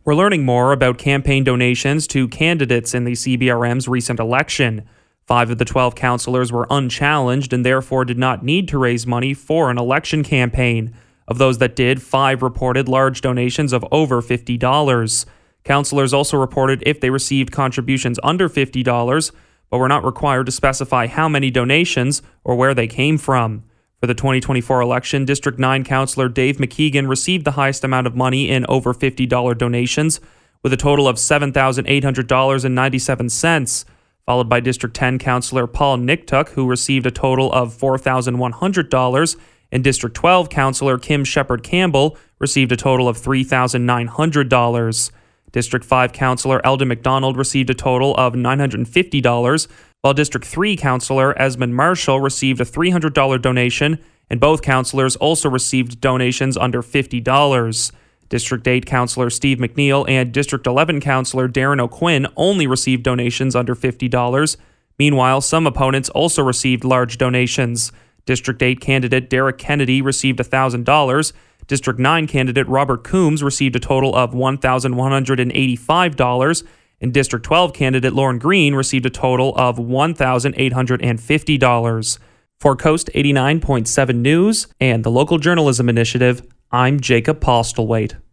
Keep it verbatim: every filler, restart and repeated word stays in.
We're learning more about campaign donations to candidates in the C B R M's recent election. Five of the twelve councillors were unchallenged and therefore did not need to raise money for an election campaign. Of those that did, five reported large donations of over fifty dollars. Councillors also reported if they received contributions under fifty dollars, but were not required to specify how many donations or where they came from. For the twenty twenty-four election, District nine Councillor Dave McKeegan received the highest amount of money in over fifty dollars donations, with a total of seven thousand eight hundred dollars and ninety-seven cents, followed by District ten Councillor Paul Nicktuck, who received a total of four thousand one hundred dollars, and District twelve Councillor Kim Shepard Campbell received a total of three thousand nine hundred dollars. District five Councillor Eldon McDonald received a total of nine hundred fifty dollars, while District three Councillor Esmond Marshall received a three hundred dollars donation, and both councillors also received donations under fifty dollars. District eight Councillor Steve McNeil and District eleven Councillor Darren O'Quinn only received donations under fifty dollars. Meanwhile, some opponents also received large donations. District eight candidate Derek Kennedy received one thousand dollars. District nine candidate Robert Coombs received a total of one thousand one hundred eighty-five dollars, and District twelve candidate Lauren Green received a total of one thousand eight hundred fifty dollars. For Coast eighty-nine point seven News and the Local Journalism Initiative, I'm Jacob Postlethwaite.